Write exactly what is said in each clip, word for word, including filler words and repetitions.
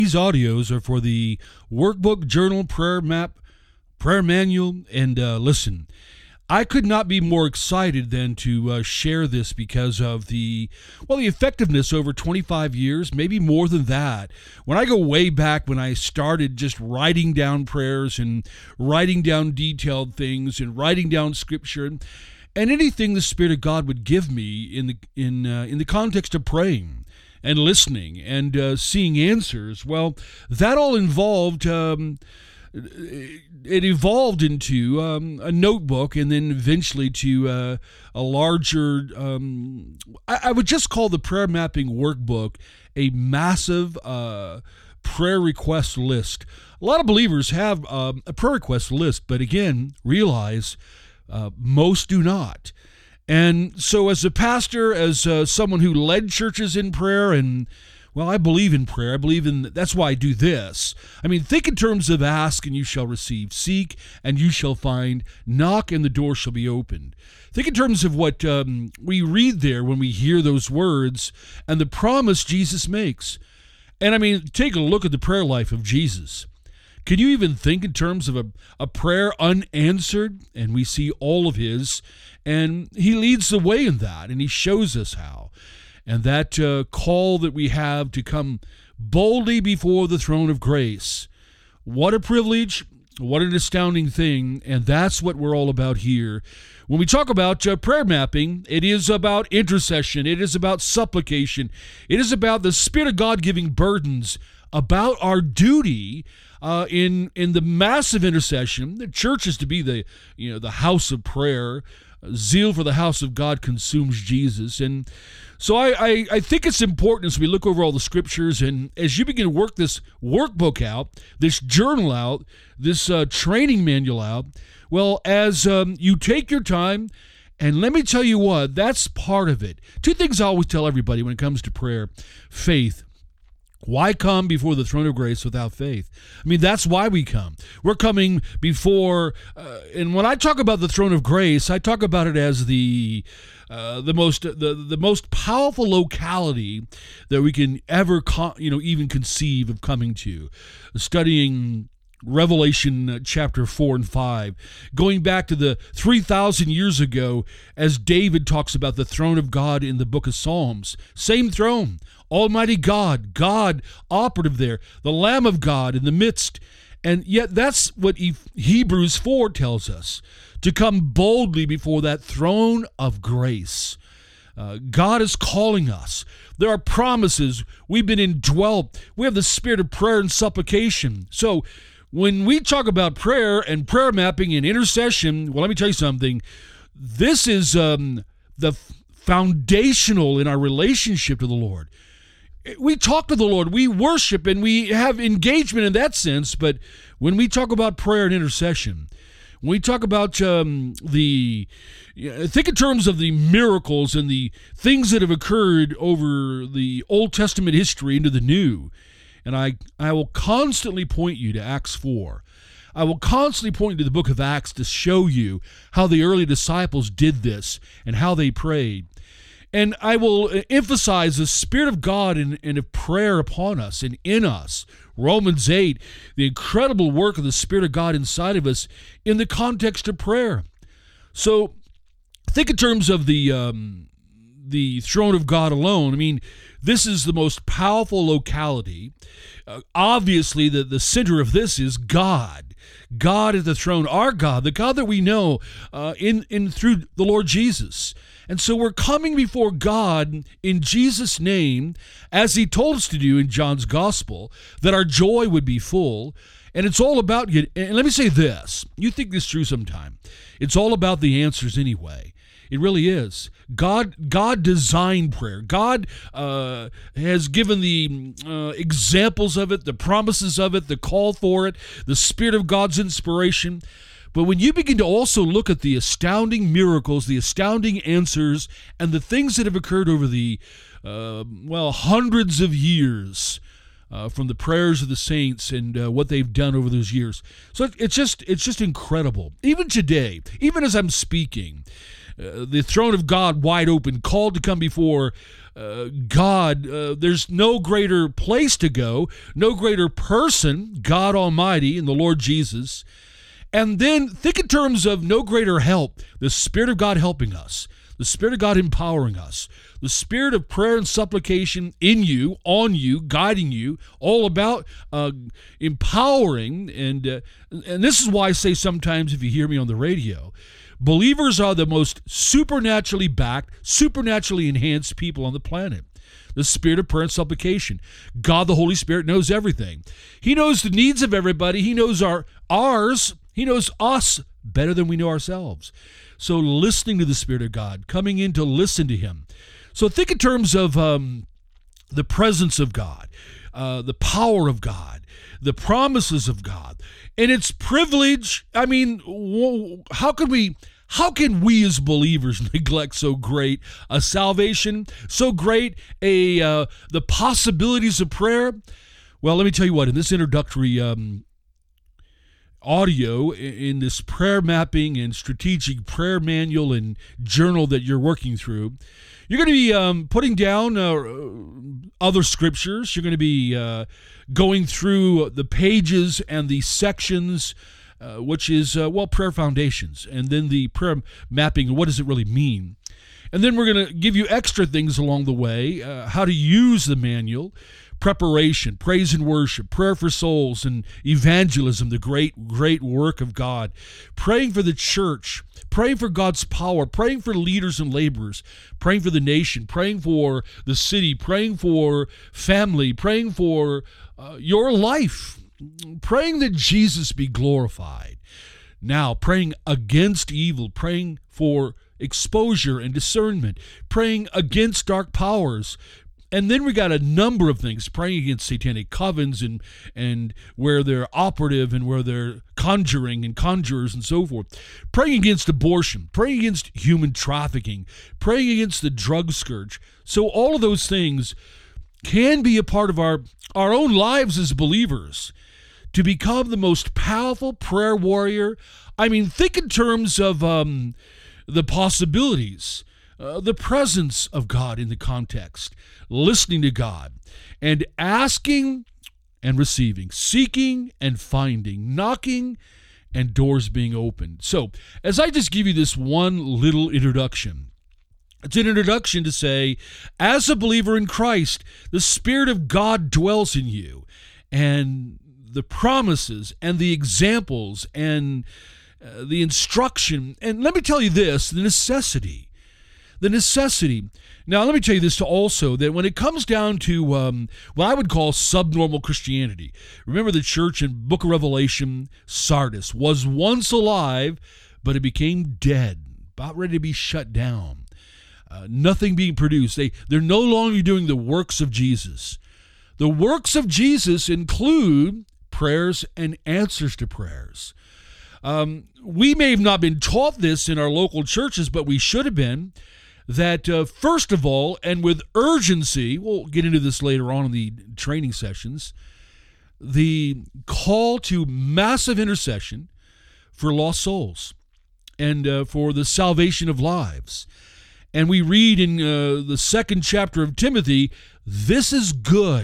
These audios are for the workbook, journal, prayer map, prayer manual, and uh, listen, I could not be more excited than to uh, share this because of the, well, the effectiveness over twenty-five years, maybe more than that. When I go way back when I started just writing down prayers and writing down detailed things and writing down scripture and anything the Spirit of God would give me in the in uh, in the context of praying and listening and uh, seeing answers, well, that all involved... Um, It evolved into um, a notebook and then eventually to uh, a larger, um, I, I would just call the prayer mapping workbook a massive uh, prayer request list. A lot of believers have um, a prayer request list, but again, realize uh, most do not. And so as a pastor, as uh, someone who led churches in prayer and Well, I believe in prayer. I believe in, that's why I do this. I mean, think in terms of ask and you shall receive, seek and you shall find, knock and the door shall be opened. Think in terms of what um, we read there when we hear those words and the promise Jesus makes. And I mean, take a look at the prayer life of Jesus. Can you even think in terms of a, a prayer unanswered? And we see all of his, and he leads the way in that, and he shows us how. And that uh, call that we have to come boldly before the throne of grace. What a privilege, what an astounding thing, and that's what we're all about here. When we talk about uh, prayer mapping, it is about intercession, it is about supplication, it is about the Spirit of God giving burdens about our duty uh, in in the massive intercession. The church is to be the you know the house of prayer. Zeal for the house of God consumes Jesus. And so I, I, I think it's important as we look over all the scriptures and as you begin to work this workbook out, this journal out, this uh, training manual out, well, as um, you take your time, and let me tell you what, that's part of it. Two things I always tell everybody when it comes to prayer. Faith. Why come before the throne of grace without faith? I mean, that's why we come. We're coming before, uh, and when I talk about the throne of grace, I talk about it as the uh, the most the, the most powerful locality that we can ever, con- you know, even conceive of coming to. Studying Revelation chapter four and five, going back to the three thousand years ago as David talks about the throne of God in the book of Psalms. Same throne, Almighty God, God operative there, the Lamb of God in the midst. And yet that's what Hebrews four tells us, to come boldly before that throne of grace. Uh, God is calling us. There are promises. We've been indwelt. We have the spirit of prayer and supplication. So when we talk about prayer and prayer mapping and intercession, well, let me tell you something. This is um, the foundational in our relationship to the Lord. We talk to the Lord, we worship, and we have engagement in that sense, but when we talk about prayer and intercession, when we talk about um, the, think in terms of the miracles and the things that have occurred over the Old Testament history into the New, and I, I will constantly point you to Acts four. I will constantly point you to the book of Acts to show you how the early disciples did this and how they prayed. And I will emphasize the Spirit of God and, and of prayer upon us and in us. Romans eight, the incredible work of the Spirit of God inside of us in the context of prayer. So think in terms of the um, the throne of God alone. I mean, this is the most powerful locality. Uh, obviously, the, the center of this is God. God at the throne, our God, the God that we know uh, in, in through the Lord Jesus. And so we're coming before God in Jesus' name, as he told us to do in John's gospel, that our joy would be full. And it's all about, and let me say this, you think this through sometime. It's all about the answers anyway. It really is. God God designed prayer. God uh, has given the uh, examples of it, the promises of it, the call for it, the Spirit of God's inspiration. But when you begin to also look at the astounding miracles, the astounding answers, and the things that have occurred over the, uh, well, hundreds of years uh, from the prayers of the saints and uh, what they've done over those years. So it's just it's just incredible. Even today, even as I'm speaking, uh, the throne of God wide open, called to come before uh, God. Uh, there's no greater place to go, no greater person, God Almighty and the Lord Jesus. And then think in terms of no greater help, the Spirit of God helping us, the Spirit of God empowering us, the spirit of prayer and supplication in you, on you, guiding you, all about uh, empowering. And, uh, and this is why I say sometimes, if you hear me on the radio, believers are the most supernaturally backed, supernaturally enhanced people on the planet. The spirit of prayer and supplication. God, the Holy Spirit, knows everything. He knows the needs of everybody. He knows our ours. He knows us better than we know ourselves. So listening to the Spirit of God, coming in to listen to Him. So think in terms of um, the presence of God, uh, the power of God, the promises of God, and its privilege. I mean, how can we... How can we as believers neglect so great a salvation, so great a uh, the possibilities of prayer? Well, let me tell you what, in this introductory um, audio, in this prayer mapping and strategic prayer manual and journal that you're working through, you're going to be um, putting down uh, other scriptures. You're going to be uh, going through the pages and the sections, Uh, which is, uh, well, prayer foundations, and then the prayer mapping, what does it really mean? And then we're going to give you extra things along the way, uh, how to use the manual, preparation, praise and worship, prayer for souls, and evangelism, the great, great work of God, praying for the church, praying for God's power, praying for leaders and laborers, praying for the nation, praying for the city, praying for family, praying for uh, your life, praying that Jesus be glorified. Now, praying against evil, praying for exposure and discernment, praying against dark powers. And then we got a number of things, praying against satanic covens and, and where they're operative and where they're conjuring and conjurers and so forth. Praying against abortion, praying against human trafficking, praying against the drug scourge. So all of those things can be a part of our, our own lives as believers, to become the most powerful prayer warrior. I mean, think in terms of um, the possibilities, uh, the presence of God in the context, listening to God, and asking and receiving, seeking and finding, knocking and doors being opened. So, as I just give you this one little introduction, it's an introduction to say, as a believer in Christ, the Spirit of God dwells in you, and the promises and the examples and uh, the instruction. And let me tell you this, the necessity, the necessity. Now, let me tell you this also, that when it comes down to um, what I would call subnormal Christianity, remember the church in Book of Revelation, Sardis, was once alive, but it became dead, about ready to be shut down. Uh, nothing being produced. They, they're no longer doing the works of Jesus. The works of Jesus include prayers and answers to prayers. Um, we may have not been taught this in our local churches, but we should have been, that uh, first of all, and with urgency, we'll get into this later on in the training sessions, the call to massive intercession for lost souls and uh, for the salvation of lives. And we read in uh, the second chapter of Timothy, this is good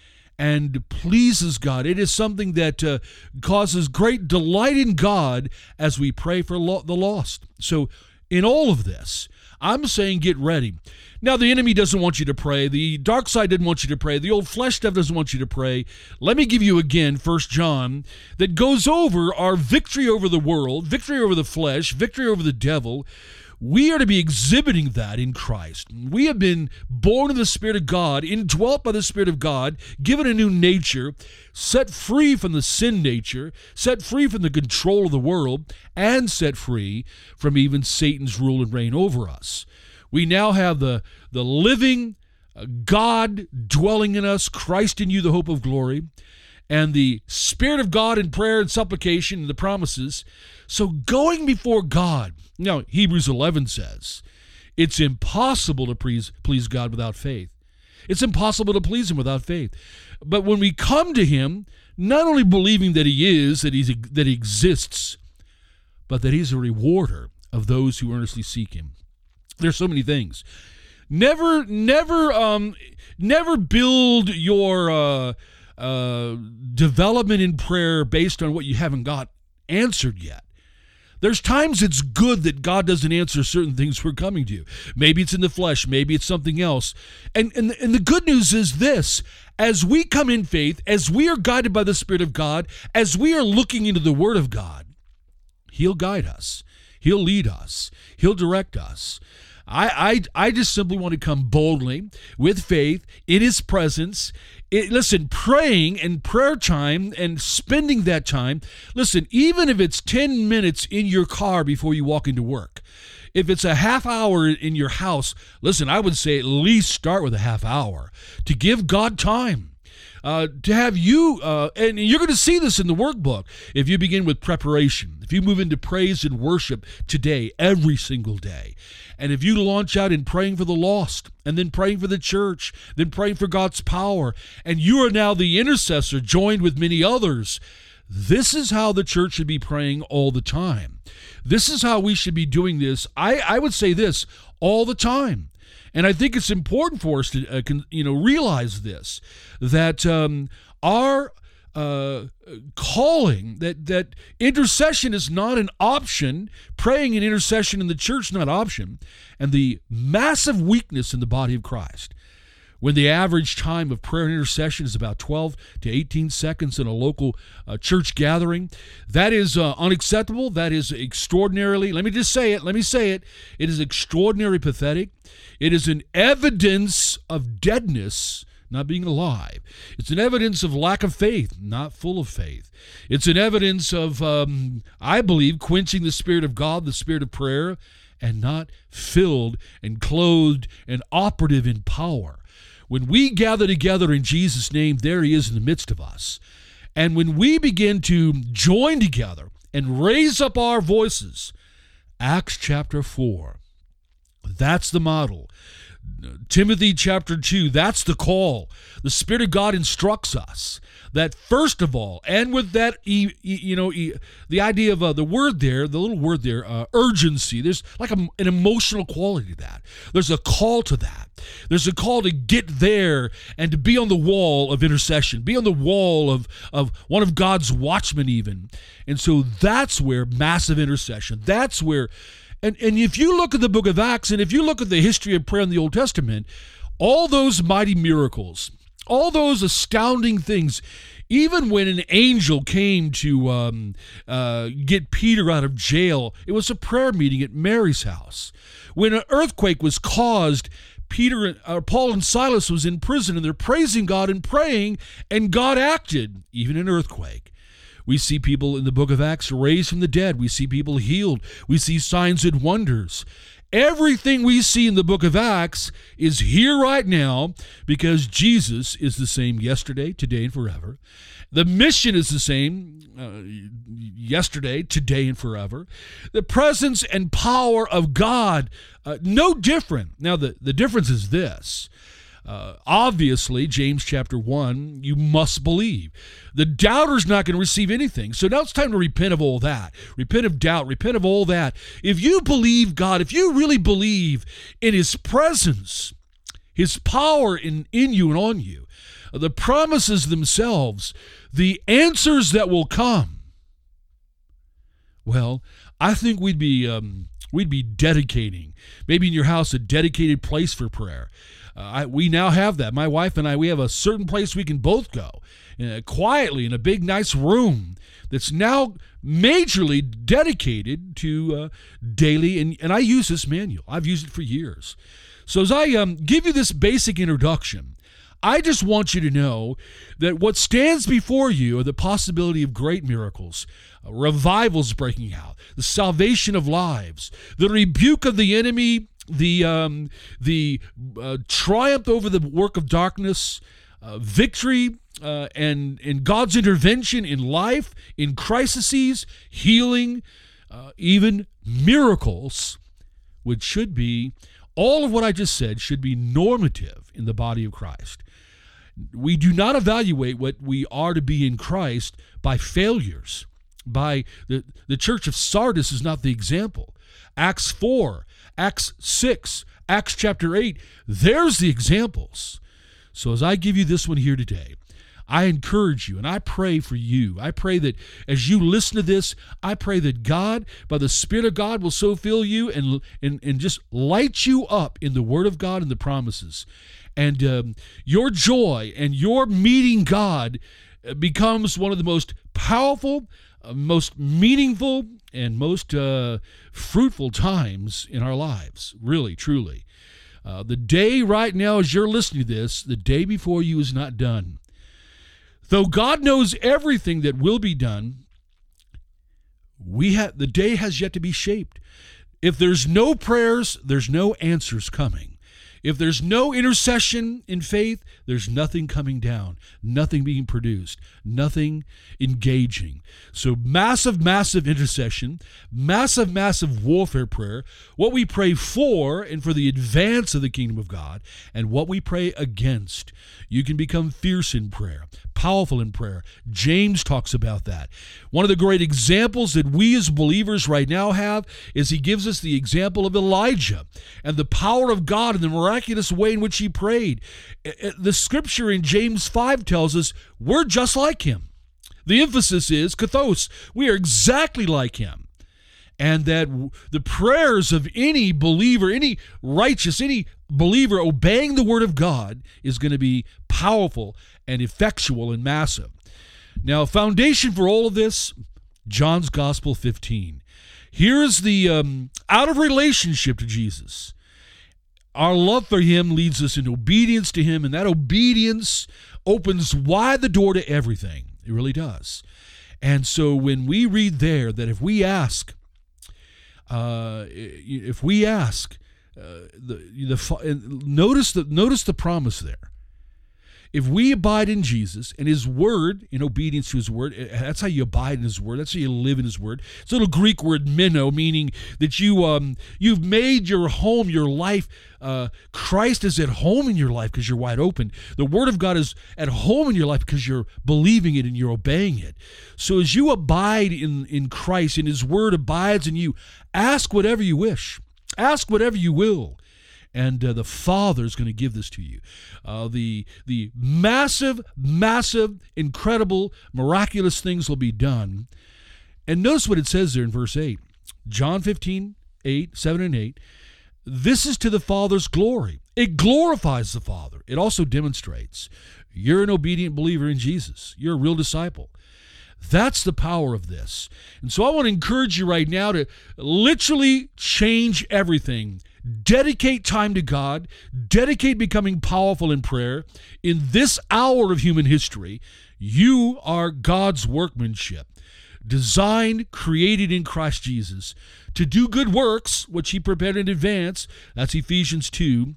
and pleases God. It is something that uh, causes great delight in God as we pray for lo- the lost. So in all of this, I'm saying get ready. Now, the enemy doesn't want you to pray. The dark side didn't want you to pray. The old flesh stuff doesn't want you to pray. Let me give you again First John that goes over our victory over the world, victory over the flesh, victory over the devil. We are to be exhibiting that in Christ. We have been born of the Spirit of God, indwelt by the Spirit of God, given a new nature, set free from the sin nature, set free from the control of the world, and set free from even Satan's rule and reign over us. We now have the, the living God dwelling in us, Christ in you, the hope of glory, and the Spirit of God in prayer and supplication and the promises. So going before God, now Hebrews eleven says, it's impossible to please, please God without faith. It's impossible to please Him without faith. But when we come to Him, not only believing that He is, that, he's, that He exists, but that He's a rewarder of those who earnestly seek him. There's so many things. Never, never, um, never build your uh, uh, development in prayer based on what you haven't got answered yet. There's times it's good that God doesn't answer certain things we're coming to. Maybe it's in the flesh. Maybe it's something else. And, and, and the good news is this. As we come in faith, as we are guided by the Spirit of God, as we are looking into the Word of God, he'll guide us. He'll lead us. He'll direct us. I, I, I just simply want to come boldly with faith in his presence. It, listen, praying and prayer time and spending that time, listen, even if it's ten minutes in your car before you walk into work, if it's a half hour in your house, listen, I would say at least start with a half hour to give God time. Uh, to have you, uh, and you're going to see this in the workbook, if you begin with preparation, if you move into praise and worship today, every single day, and if you launch out in praying for the lost, and then praying for the church, then praying for God's power, and you are now the intercessor joined with many others, this is how the church should be praying all the time. This is how we should be doing this. I, I would say this all the time. And I think it's important for us to, uh, con, you know, realize this, that um, our uh, calling, that that intercession is not an option. Praying and intercession in the church is not an option. And the massive weakness in the body of Christ, when the average time of prayer and intercession is about twelve to eighteen seconds in a local uh, church gathering, that is uh, unacceptable. That is extraordinarily, let me just say it, let me say it, it is extraordinarily pathetic. It is an evidence of deadness, not being alive. It's an evidence of lack of faith, not full of faith. It's an evidence of, um, I believe, quenching the Spirit of God, the Spirit of prayer, and not filled and clothed and operative in power. When we gather together in Jesus' name, there he is in the midst of us. And when we begin to join together and raise up our voices, Acts chapter four, that's the model. Timothy chapter two, that's the call. The Spirit of God instructs us that first of all, and with that, you know, the idea of uh, the word there, the little word there, uh, urgency, there's like a, an emotional quality to that. There's a call to that. There's a call to get there and to be on the wall of intercession, be on the wall of, of one of God's watchmen even. And so that's where massive intercession, that's where, and, and if you look at the book of Acts, and if you look at the history of prayer in the Old Testament, all those mighty miracles, all those astounding things, even when an angel came to um, uh, get Peter out of jail, it was a prayer meeting at Mary's house. When an earthquake was caused, Peter, uh, Paul and Silas was in prison, and they're praising God and praying, and God acted, even in an earthquake. We see people in the book of Acts raised from the dead. We see people healed. We see signs and wonders. Everything we see in the book of Acts is here right now because Jesus is the same yesterday, today, and forever. The mission is the same uh, yesterday, today, and forever. The presence and power of God, uh, no different. Now, the, the difference is this. Uh, obviously, James chapter one, you must believe. The doubter's not going to receive anything. So now it's time to repent of all that. Repent of doubt. Repent of all that. If you believe God, if you really believe in his presence, his power in, in you and on you, the promises themselves, the answers that will come, well, I think we'd be um, we'd be dedicating, maybe in your house, a dedicated place for prayer. Uh, I, we now have that. My wife and I, we have a certain place we can both go uh, quietly in a big, nice room that's now majorly dedicated to uh, daily, and, and I use this manual. I've used it for years. So as I um, give you this basic introduction, I just want you to know that what stands before you are the possibility of great miracles, uh, revivals breaking out, the salvation of lives, the rebuke of the enemy, the um, the uh, triumph over the work of darkness, uh, victory, uh, and, and God's intervention in life, in crises, healing, uh, even miracles, which should be, all of what I just said should be normative in the body of Christ. We do not evaluate what we are to be in Christ by failures. By the, the church of Sardis is not the example. Acts four, Acts six, Acts chapter eight. There's the examples. So as I give you this one here today, I encourage you and I pray for you. I pray that as you listen to this, I pray that God, by the Spirit of God, will so fill you and, and, and just light you up in the Word of God and the promises. And um, your joy and your meeting God becomes one of the most powerful, uh, most meaningful, and most uh, fruitful times in our lives, really, truly. Uh, the day right now, as you're listening to this, the day before you is not done. Though God knows everything that will be done, we have the day has yet to be shaped. If there's no prayers, there's no answers coming. If there's no intercession in faith, there's nothing coming down, nothing being produced, nothing engaging. So massive, massive intercession, massive, massive warfare prayer, what we pray for and for the advance of the kingdom of God, and what we pray against. You can become fierce in prayer, powerful in prayer. James talks about that. One of the great examples that we as believers right now have is he gives us the example of Elijah and the power of God and the miraculous way in which he prayed. The scripture in James five tells us we're just like him. The emphasis is kathos. We are exactly like him. And that the prayers of any believer, any righteous, any believer obeying the word of God is going to be powerful and effectual and massive. Now, foundation for all of this, John's Gospel fifteen. Here's the um, out of relationship to Jesus. Our love for him leads us in obedience to him, and that obedience opens wide the door to everything. It really does. And so when we read there that if we ask, uh, if we ask, uh, the the notice the notice the promise there. If we abide in Jesus and his word, in obedience to his word, that's how you abide in his word. That's how you live in his word. It's a little Greek word, meno, meaning that you, um, you've made your home, your life. Uh, Christ is at home in your life because you're wide open. The word of God is at home in your life because you're believing it and you're obeying it. So as you abide in, in Christ and his word abides in you, ask whatever you wish. Ask whatever you will. And uh, the Father is going to give this to you. Uh, the the massive, massive, incredible, miraculous things will be done. And notice what it says there in verse eight. John fifteen, eight, seven and eight. This is to the Father's glory. It glorifies the Father. It also demonstrates you're an obedient believer in Jesus. You're a real disciple. That's the power of this. And so I want to encourage you right now to literally change everything. Dedicate time to God. Dedicate becoming powerful in prayer. In this hour of human history, you are God's workmanship, designed, created in Christ Jesus to do good works, which he prepared in advance. That's Ephesians two,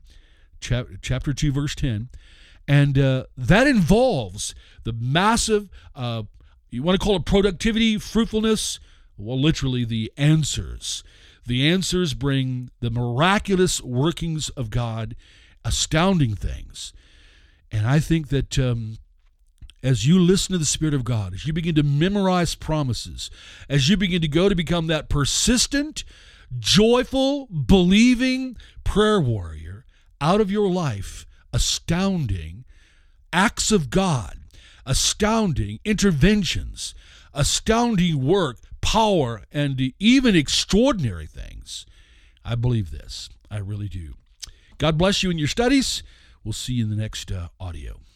chapter two, verse ten. And uh, that involves the massive, uh, you want to call it productivity, fruitfulness? Well, literally the answers. The answers bring the miraculous workings of God, astounding things. And I think that um, as you listen to the Spirit of God, as you begin to memorize promises, as you begin to go to become that persistent, joyful, believing prayer warrior, out of your life, astounding acts of God, astounding interventions, astounding work, power, and even extraordinary things. I believe this. I really do. God bless you in your studies. We'll see you in the next uh, audio.